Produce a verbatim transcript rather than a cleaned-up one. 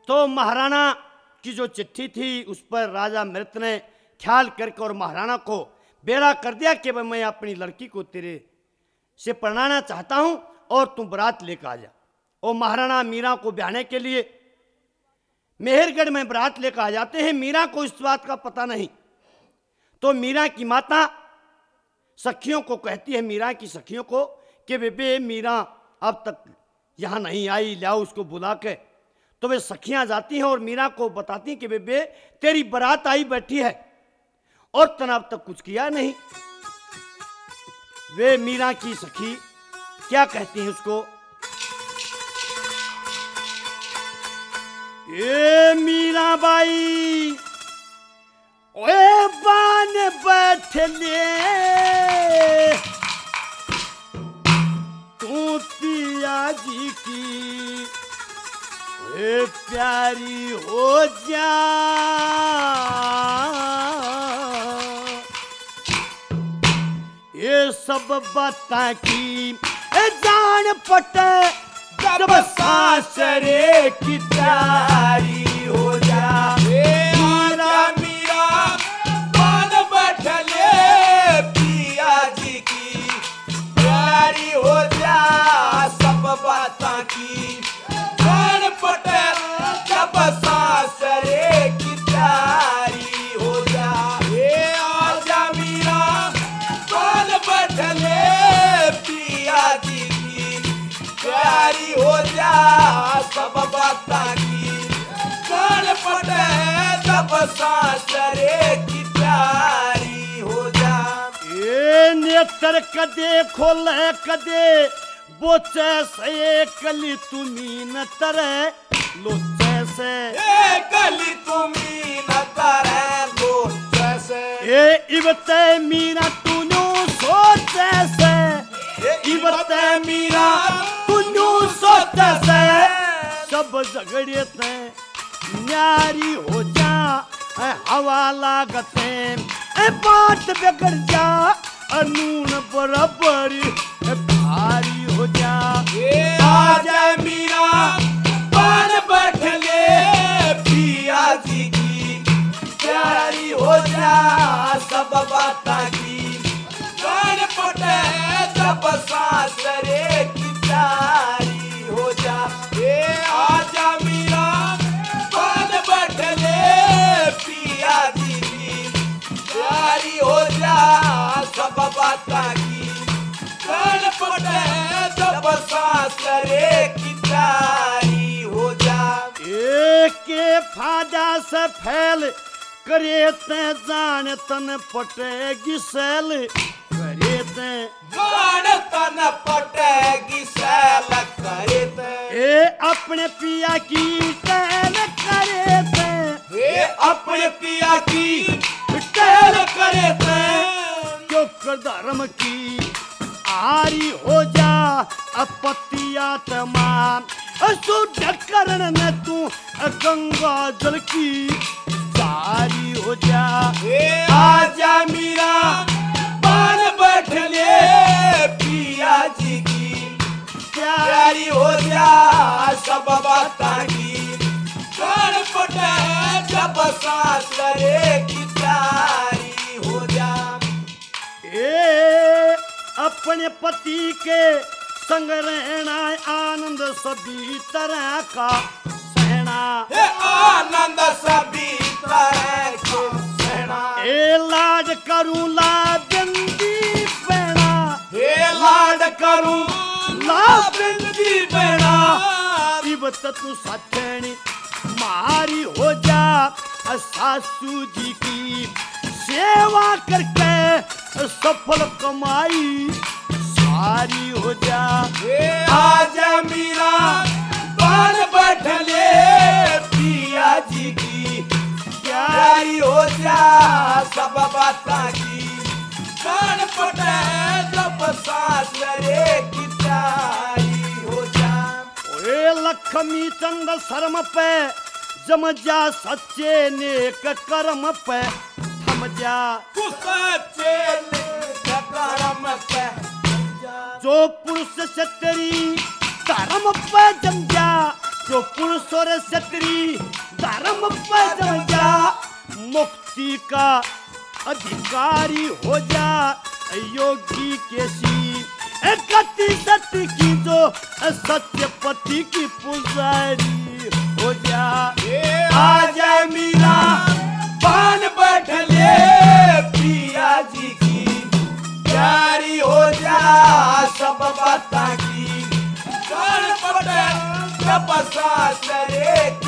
तो महाराणा की जो चिट्ठी थी उस पर राजा मृत ने ख्याल करके और महाराणा को बेड़ा कर दिया कि मैं अपनी लड़की को तेरे से परणाना चाहता हूं और तुम बारात लेकर आ जा। और महाराणा मीरा को ब्याहने के लिए मेहरगढ़ में बारात लेकर आ जाते हैं। मीरा को इस बात का पता नहीं, तो मीरा की माता सखियों को कहती है, मीरा की सखियों को, कि बेबे मीरा अब तक यहाँ नहीं आई, लाओ उसको बुला के। तो वे सखियां जाती हैं और मीरा को बताती हैं कि बेबे तेरी बारात आई बैठी है और तने अब तक कुछ किया नहीं। वे मीरा की सखी क्या कहती हैं उसको, ए मीरा बाई ओए बान बैठ ले, तू पिया जी की ए प्यारी हो जा, ये सब बाता की ए जान पटे जब सासरे की प्यारी हो जा। मीरा मीरा बान बैठ ले, पिया जी की प्यारी हो जा, सब बाता की जान पटे जब सासरे की प्यारी हो जा। ए आजा मीरा बान बैठ ले, पिया जी की प्यारी हो जा, सब बाता की जान पटे जब सासरे की प्यारी हो जा। ए नेत्र कदे खोल कदे बोचे से कली तुम्ही न तरे लोचे से, ए कली तुम्ही न तरे लोचे से, ए इबते मीरा तूनु सोचे से, ए इबते मीरा तूनु सोचे से, सब झगड़े ते न्यारी हो जा, ए हवा लागते ए बात बिगड़ जा, अनून बराबर ए भारी हो जा। ए आजा मीरा बान बैठ ले, पिया जी की प्यारी हो जा, सब बाता की जान पटे जब सासरे की प्यारी हो जा। ए आजा मीरा बान बैठ ले, पिया जी की प्यारी हो जा, सब बाता की जान पटे जब सासरे की प्यारी हो जा। एक फादा से फैल करे ते जान तन पटेगी सैल, करे ते जान तन पटेगी सैल, करे ते ए अपने पिया की टहल करे ते, ए अपने पिया की टहल करे ते, जो कर धर्म की आरी हो जा, अपतिया तमाम शुद्ध करण न तू गंगा जल की जारी हो जा। ए आजा मीरा बान बैठ ले, पिया जी की प्यारी हो जा, सब बाता की जान पटे जब सासरे की प्यारी हो जा। ए अपने पति के संग रहना आनंद सभी तरह का सहना, ए आनंद सभी तरह के सहना, ए लाड करूं लाबिंदी बहना, हे लाड करूं लाबिंदी बहना, इबत तू सठनी मारी हो जा, सासू जी की सेवा करके सफल कमाई सारी हो जा। ए आजा मीरा बान बैठ ले, पिया जी की प्यारी हो जा, सब बाता की जान पटे जब सासरे की प्यारी हो जा। ओए लक्ष्मी चंद शर्म पे जम जा, सच्चे नेक कर्म पे थम जा, तू सच्चे नेक कर्म पे जो पुरुष से तेरी धर्म पे जम जा, जो पुरुष और स्त्री धर्म पर जम जा, मुक्ति का अधिकारी हो जा, योगी के सी गति सत्य की जो सत्य पति की पुजारी हो जा। आ जाए मीरा पान बैठले पिया जी की प्यारी हो जा, सब बता की कौन पटे तपसा करे